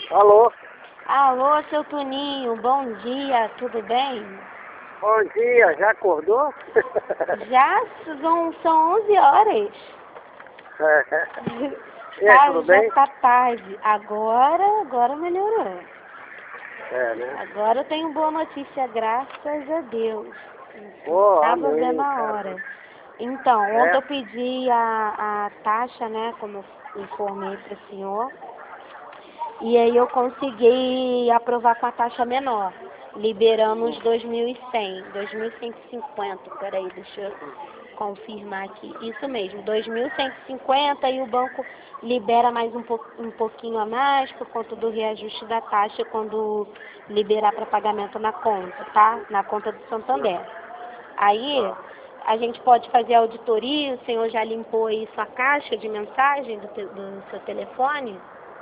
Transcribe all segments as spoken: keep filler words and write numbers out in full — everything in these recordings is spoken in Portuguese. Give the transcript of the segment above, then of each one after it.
Alô? Alô, seu Toninho, bom dia, tudo bem? Bom dia, já acordou? Já são, são onze horas. É. E aí, Sabe, tudo já bem? tá tarde. Agora, agora melhorou. É, né? Agora eu tenho boa notícia, graças a Deus. Ô, Tava vendo amém, a cara. hora. Então, ontem É? eu pedi a, a taxa, né, como eu informei para o senhor. E aí eu consegui aprovar com a taxa menor, liberando os dois mil e cem, dois mil cento e cinquenta, peraí, deixa eu confirmar aqui. Isso mesmo, dois mil cento e cinquenta e o banco libera mais um, po um pouquinho a mais por conta do reajuste da taxa quando liberar para pagamento na conta, tá? Na conta do Santander. Aí a gente pode fazer a auditoria, o senhor já limpou aí sua caixa de mensagem do, te do seu telefone?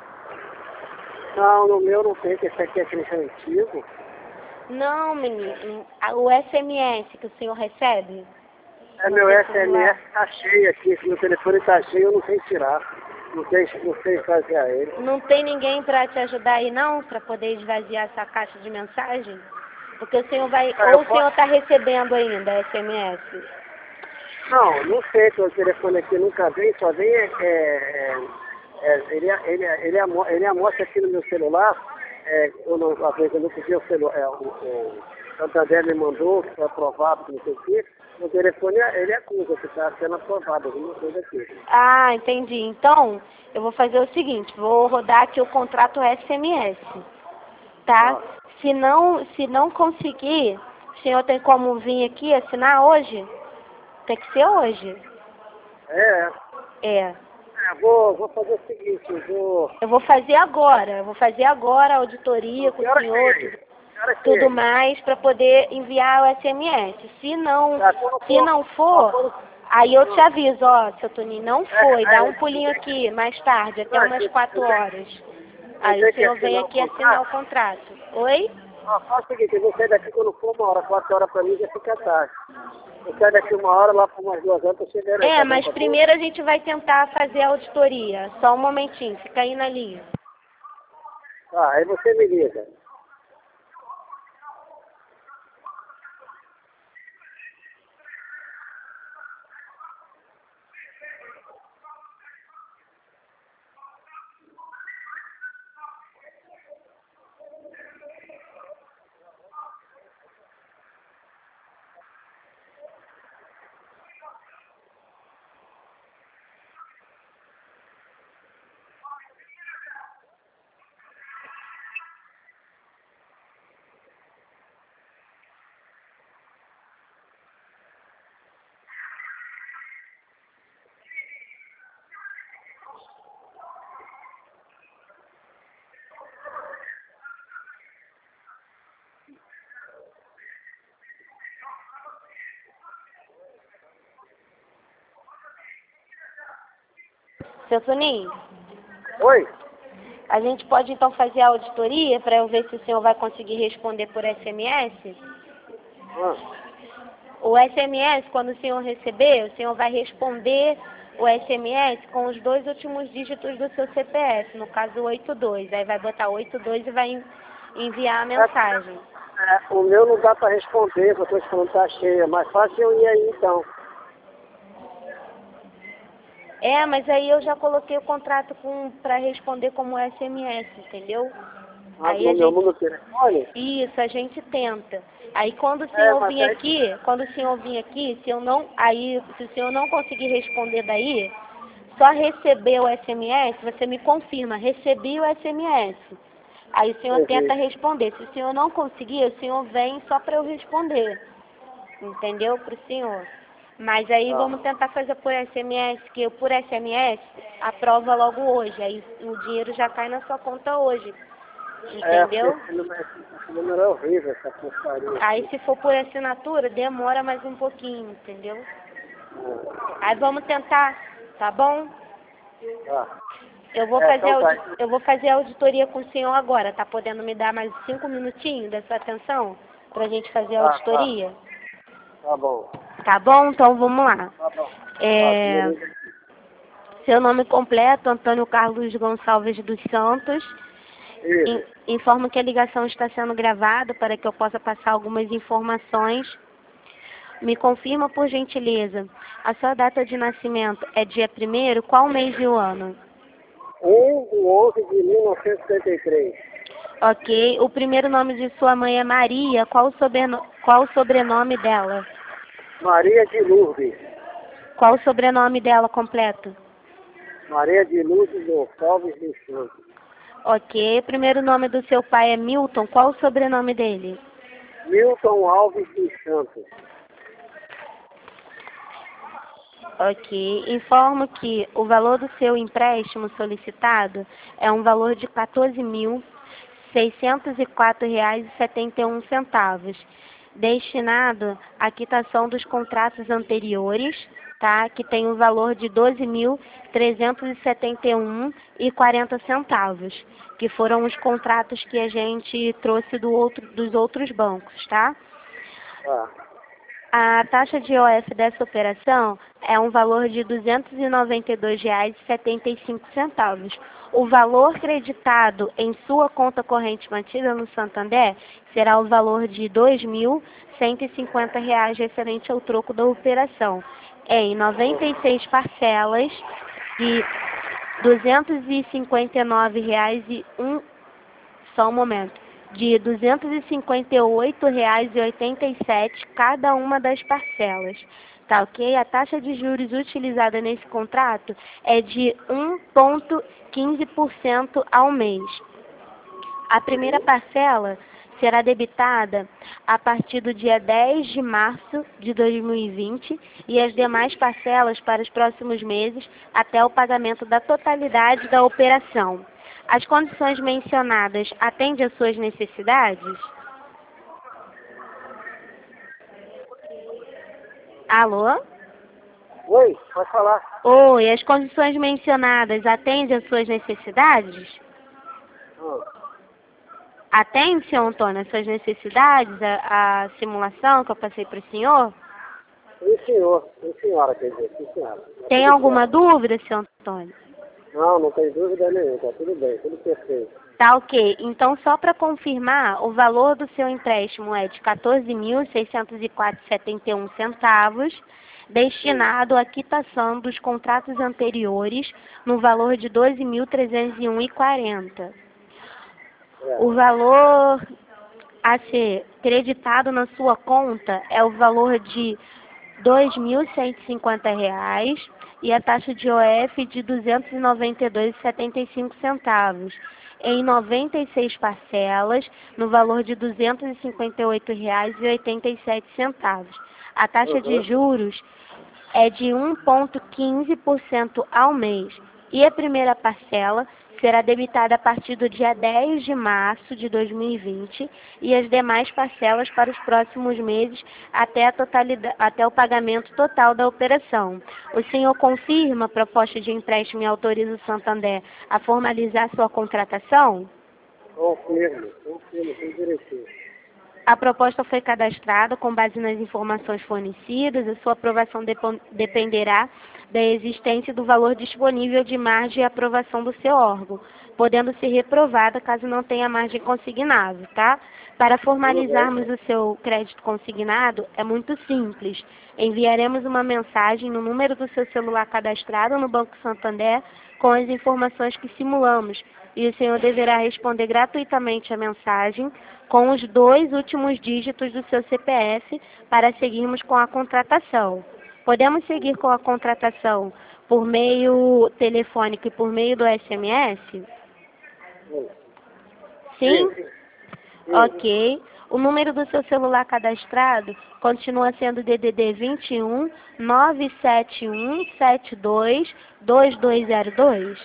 Não, no meu não tem, que esse aqui é aquele antigo. Não, menino. O S M S que o senhor recebe É, no meu seu S M S celular. tá cheio aqui, esse meu telefone tá cheio, eu não sei tirar. Não sei, não sei fazer a ele. Não tem ninguém para te ajudar aí não, para poder esvaziar essa caixa de mensagem? Porque o senhor vai, Ah, eu ou o senhor posso? está recebendo ainda S M S? Não, não sei, que o telefone aqui nunca vem, só vem é, é, é, ele, ele, ele, amo- ele amostra aqui no meu celular, é, eu não, às vezes eu não podia o celular, é, o, o Santander me mandou, que foi aprovado, que não sei o quê, o telefone é- ele acusa que está sendo aprovado, alguma coisa aqui. Ah, entendi. Então, eu vou fazer o seguinte, vou rodar aqui o contrato S M S, tá? Ó, Se não, se não conseguir, o senhor tem como vir aqui assinar hoje? Tem que ser hoje. é, É. é, vou, vou fazer o seguinte, eu vou, Eu vou fazer agora, eu vou fazer agora a auditoria com que o hora que senhor, é? tudo, Que hora que tudo é? mais, para poder enviar o S M S. Se não, Tá, quando se for, não ó, for, quando, aí eu te hum, aviso, ó, seu Toninho, não foi, é, dá é, um eu pulinho tenho que, aqui, mais tarde, até não, umas eu quatro tenho, horas. eu Aí o tenho que senhor vem assinar o aqui assinar o contrato. contrato. Oi? Ah, faz o seguinte, eu vou sair daqui quando for uma hora, quatro horas pra mim já fica tarde. Eu saio daqui uma hora, lá por umas duas horas, tô chegando aí, É, tá bom mas pra tu? primeiro a gente vai tentar fazer a auditoria. Só um momentinho, fica aí na linha. Tá, aí você me liga. Seu Toninho? Oi? A gente pode então fazer a auditoria para eu ver se o senhor vai conseguir responder por S M S? Ah, O S M S, quando o senhor receber, o senhor vai responder o S M S com os dois últimos dígitos do seu C P F, no caso oitenta e dois. Aí vai botar oitenta e dois e vai en- enviar a é, mensagem. é, o meu não dá pra responder, porque eu tô falando tá cheio, é mais fácil eu ir aí então. É, mas aí eu já coloquei o contrato com para responder como S M S, entendeu? Ah, Aí no a meu gente número do telefone? Isso, a gente tenta. Aí quando o É, senhor mas vir aí, aqui, quando o senhor vir aqui, se eu não, aí se o senhor não conseguir responder daí, só receber o S M S, você me confirma, recebi o S M S. Aí o senhor tenta entendi. responder. Se o senhor não conseguir, o senhor vem só para eu responder. Entendeu? Para o senhor. Mas aí Tá. vamos tentar fazer por S M S, que eu por S M S aprova logo hoje. Aí o dinheiro já cai na sua conta hoje. É, porque Entendeu? esse número, esse número é horrível, essa porcaria Aí aqui. se for por assinatura, demora mais um pouquinho, entendeu? Aí vamos tentar, tá bom? Tá. Eu vou É, fazer então tá. audi- eu vou fazer a auditoria com o senhor agora. Tá podendo me dar mais cinco minutinhos da sua atenção pra gente fazer a Tá, tá. auditoria? Tá bom. Tá bom? Então vamos lá. Tá bom. Tá, você me É, liga. seu nome completo, Antônio Carlos Gonçalves dos Santos. Isso. Informo que a ligação está sendo gravada para que eu possa passar algumas informações. Me confirma, por gentileza, a sua data de nascimento é dia primeiro, qual mês e o ano? um de onze de mil novecentos e setenta e três. Ok. O primeiro nome de sua mãe é Maria. Qual o, sobreno... qual o sobrenome dela? Maria de Lourdes. Qual o sobrenome dela completo? Maria de Lourdes Gonçalves dos Santos. Ok. O primeiro nome do seu pai é Milton. Qual o sobrenome dele? Milton Alves dos Santos. Ok. Informo que o valor do seu empréstimo solicitado é um valor de quatorze mil seiscentos e quatro reais e setenta e um centavos, destinado à quitação dos contratos anteriores, tá? Que tem o valor de doze mil trezentos e setenta e um reais e quarenta centavos, que foram os contratos que a gente trouxe do outro, dos outros bancos, tá? Ah. A taxa de O F dessa operação é um valor de duzentos e noventa e dois reais e setenta e cinco centavos. O valor creditado em sua conta corrente mantida no Santander será o valor de dois mil cento e cinquenta reais referente ao troco da operação, em noventa e seis parcelas de duzentos e cinquenta e nove reais e um... Só um momento. De duzentos e cinquenta e oito reais e oitenta e sete centavos cada uma das parcelas. Tá ok? A taxa de juros utilizada nesse contrato é de um vírgula quinze por cento ao mês. A primeira parcela será debitada a partir do dia dez de março de dois mil e vinte e as demais parcelas para os próximos meses até o pagamento da totalidade da operação. As condições mencionadas atendem às suas necessidades? Alô? Oi, pode falar. Oi, as condições mencionadas atendem às suas necessidades? Ah. Atende, senhor Antônio, às suas necessidades, a, a simulação que eu passei para o senhor? Sim, senhor. Sim, senhora, quer dizer. Sim, senhora. Tá Tem tudo alguma certo. dúvida, senhor Antônio? Não, não tem dúvida nenhuma. Tá tudo bem, tudo perfeito. Tá ok. Então, só para confirmar, o valor do seu empréstimo é de quatorze mil seiscentos e quatro reais e setenta e um centavos, destinado à quitação dos contratos anteriores no valor de doze mil trezentos e um reais e quarenta centavos. É. O valor a ser creditado na sua conta é o valor de dois mil cento e cinquenta reais e a taxa de O F de duzentos e noventa e dois reais e setenta e cinco centavos, em noventa e seis parcelas, no valor de duzentos e cinquenta e oito reais e oitenta e sete centavos. A taxa de Uhum. juros é de um vírgula quinze por cento ao mês e a primeira parcela será debitada a partir do dia dez de março de dois mil e vinte e as demais parcelas para os próximos meses até, a totalidade, até o pagamento total da operação. O senhor confirma a proposta de empréstimo e autoriza o Santander a formalizar sua contratação? Confirmo, confirmo, tudo direitinho. A proposta foi cadastrada com base nas informações fornecidas. A sua aprovação depo- dependerá da existência do valor disponível de margem e aprovação do seu órgão, podendo ser reprovada caso não tenha margem consignável, tá? Para formalizarmos o seu crédito consignado, é muito simples. Enviaremos uma mensagem no número do seu celular cadastrado no Banco Santander com as informações que simulamos, e o senhor deverá responder gratuitamente a mensagem com os dois últimos dígitos do seu C P F para seguirmos com a contratação. Podemos seguir com a contratação por meio telefônico e por meio do S M S? Sim. Sim? Sim. Ok. O número do seu celular cadastrado continua sendo D D D vinte e um, nove sete um, sete dois, dois dois zero dois?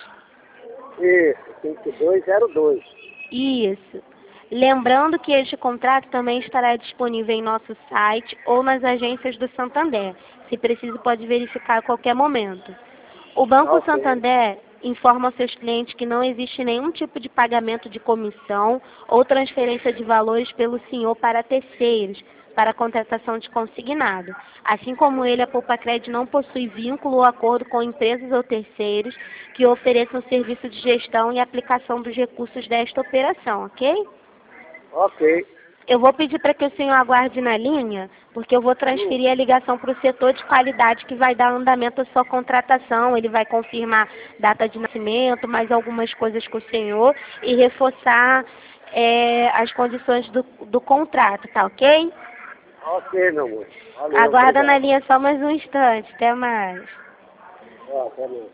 Isso, cinco dois zero dois. Isso. Lembrando que este contrato também estará disponível em nosso site ou nas agências do Santander. Se preciso, pode verificar a qualquer momento. O Banco Ok. Santander informa aos seus clientes que não existe nenhum tipo de pagamento de comissão ou transferência de valores pelo senhor para terceiros. para a contratação de consignado. Assim como ele, a Poupa Cred não possui vínculo ou acordo com empresas ou terceiros que ofereçam serviço de gestão e aplicação dos recursos desta operação, ok? Ok. Eu vou pedir para que o senhor aguarde na linha, porque eu vou transferir a ligação para o setor de qualidade que vai dar andamento à sua contratação. Ele vai confirmar data de nascimento, mais algumas coisas com o senhor e reforçar é, as condições do, do contrato, tá ok? Ok, meu amor. Valeu, Aguarda obrigado. na linha só mais um instante. Até mais. Ah, tá bom.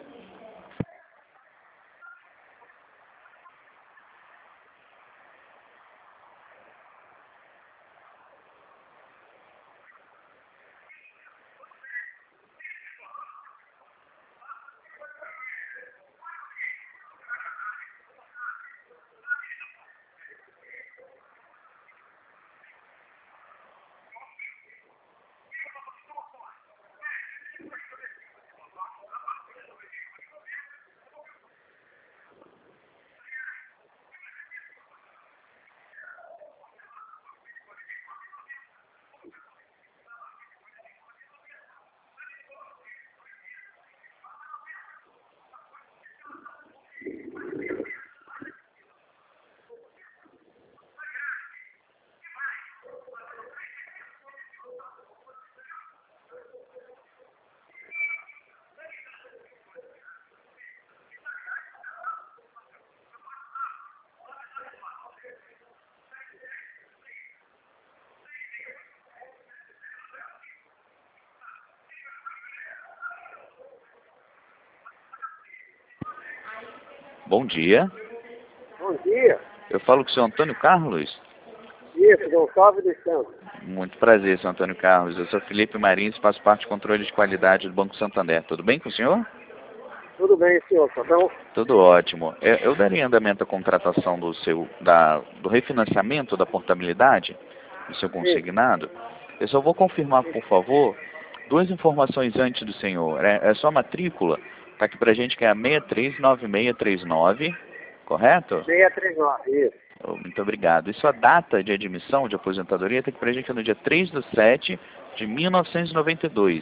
Bom dia. Bom dia. Eu falo com o senhor Antônio Carlos. Isso, Gonçalves dos Santos. Muito prazer, senhor Antônio Carlos. Eu sou Felipe Marins, faço parte do controle de qualidade do Banco Santander. Tudo bem com o senhor? Tudo bem, senhor, tá bom? Tudo ótimo. Eu, eu daria andamento à contratação do seu, da, do refinanciamento da portabilidade do seu consignado. Eu só vou confirmar, por favor, duas informações antes do senhor. É, é só matrícula, tá aqui pra gente que é a seis três nove seis três nove, correto? seiscentos e trinta e nove, isso. Oh, muito obrigado. E sua data de admissão de aposentadoria está aqui pra gente no dia três de setembro de mil novecentos e noventa e dois.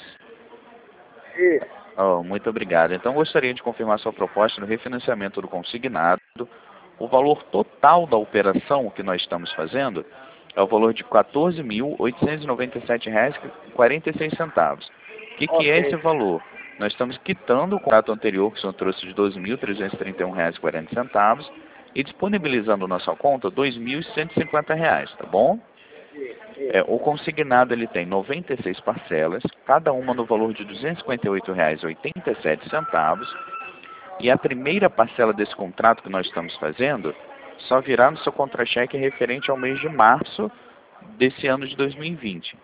Isso. Oh, muito obrigado. Então, gostaria de confirmar sua proposta no refinanciamento do consignado. O valor total da operação que nós estamos fazendo é o valor de quatorze mil oitocentos e noventa e sete reais e quarenta e seis centavos. O que, que é Ok. esse valor? Nós estamos quitando o contrato anterior, que o senhor trouxe de doze mil trezentos e trinta e um reais e quarenta centavos, e disponibilizando na sua conta dois mil cento e cinquenta reais, tá bom? É, o consignado ele tem noventa e seis parcelas, cada uma no valor de duzentos e cinquenta e oito reais e oitenta e sete centavos, e a primeira parcela desse contrato que nós estamos fazendo só virá no seu contra-cheque referente ao mês de março desse ano de dois mil e vinte.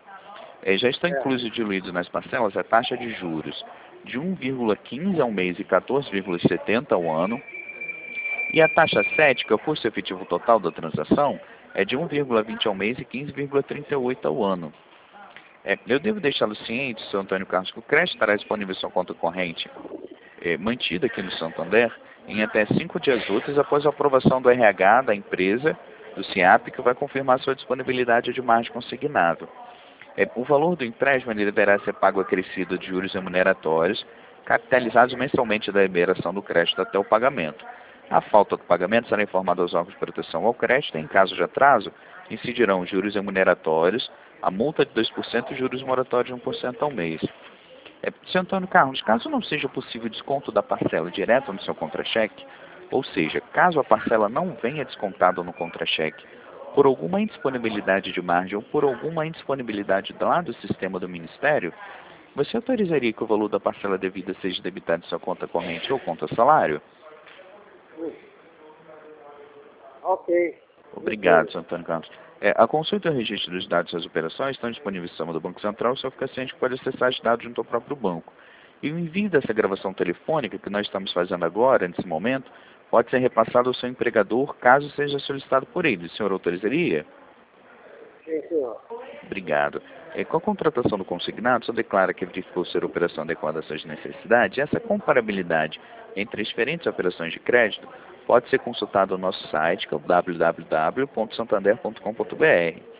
É, já está incluso e diluído nas parcelas a taxa de juros de um vírgula quinze ao mês e quatorze vírgula setenta ao ano, e a taxa sete, que é o custo efetivo total da transação, é de um vírgula vinte ao mês e quinze vírgula trinta e oito ao ano. É, eu devo deixá-lo ciente, senhor Antônio Carlos, que o crédito estará disponível em sua conta corrente é, mantida aqui no Santander em até cinco dias úteis após a aprovação do R H da empresa, do SIAP, que vai confirmar sua disponibilidade de margem consignável. É, o valor do empréstimo ele deverá ser pago acrescido de juros remuneratórios, capitalizados mensalmente da liberação do crédito até o pagamento. A falta do pagamento será informada aos órgãos de proteção ao crédito e, em caso de atraso, incidirão juros remuneratórios, a multa de dois por cento e juros moratórios de um por cento ao mês. É, senhor Antônio Carlos, caso não seja possível desconto da parcela direto no seu contra-cheque, ou seja, caso a parcela não venha descontada no contra-cheque, por alguma indisponibilidade de margem ou por alguma indisponibilidade lá do sistema do Ministério, você autorizaria que o valor da parcela devida seja debitado em sua conta corrente ou conta salário? Ok. Obrigado, senhor Antônio Carlos. É, a consulta e o registro dos dados das operações estão disponíveis no sistema do Banco Central, só fica ciente que pode acessar esses dados junto ao próprio banco. E o envio dessa gravação telefônica que nós estamos fazendo agora, nesse momento, pode ser repassado ao seu empregador caso seja solicitado por ele. O senhor autorizaria? Sim, senhor. Obrigado. É, com a contratação do consignado, só declara que verificou ser operação adequada às suas necessidades. Essa comparabilidade entre as diferentes operações de crédito pode ser consultada no nosso site, que é o w w w ponto santander ponto com ponto b r.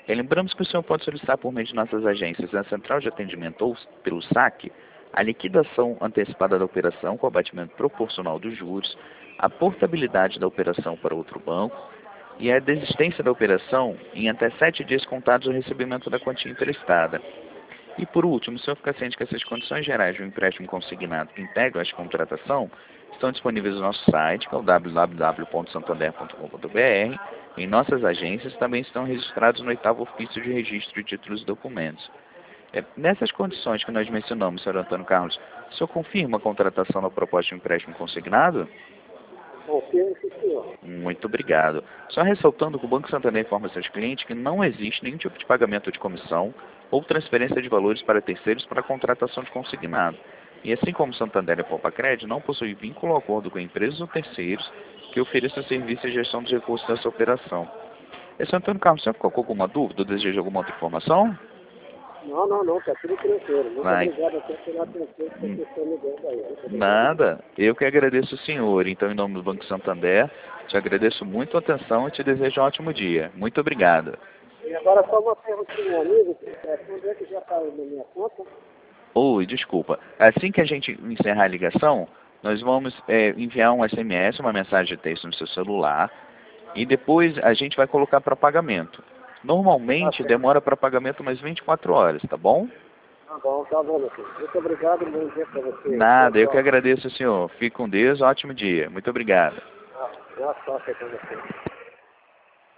É, lembramos que o senhor pode solicitar por meio de nossas agências na central de atendimento ou pelo saque a liquidação antecipada da operação com abatimento proporcional dos juros, a portabilidade da operação para outro banco e a desistência da operação em até sete dias contados do recebimento da quantia emprestada. E por último, o senhor fica ciente que essas condições gerais de um empréstimo consignado que integram esta contratação estão disponíveis no nosso site, que é o w w w ponto santander ponto com ponto b r. Em nossas agências também estão registrados no oitavo ofício de registro de títulos e documentos. É, nessas condições que nós mencionamos, senhor Antônio Carlos, o senhor confirma a contratação da proposta de empréstimo consignado? Confirmo, sim, senhor. Muito obrigado. Só ressaltando que o Banco Santander informa seus clientes que não existe nenhum tipo de pagamento de comissão ou transferência de valores para terceiros para a contratação de consignado. E assim como o Santander e a Poupa-Crédito, não possui vínculo ou acordo com empresas ou terceiros que ofereçam serviço de gestão dos recursos dessa operação. E, senhor Antônio Carlos, o senhor ficou com alguma dúvida ou deseja alguma outra informação? Não, não, não, está tudo tranquilo. Muito Vai. obrigado até pela atenção que vocês estão me dando aí. Muito obrigado. Nada. Eu que agradeço o senhor. Então, em nome do Banco Santander, te agradeço muito a atenção e te desejo um ótimo dia. Muito obrigado. E agora só uma perguntinha, meu amigo. É, quando é que já está na minha conta? Oi, desculpa. Assim que a gente encerrar a ligação, nós vamos é, enviar um S M S, uma mensagem de texto no seu celular, e depois a gente vai colocar para pagamento. Normalmente Tá, demora para pagamento umas vinte e quatro horas, tá bom? tá bom, tá bom, meu filho. Muito obrigado, bom dia para você. Nada, eu que Boa agradeço, senhor. Fique com Deus, ótimo dia. Muito obrigado. sorte. Boa sorte aí para você.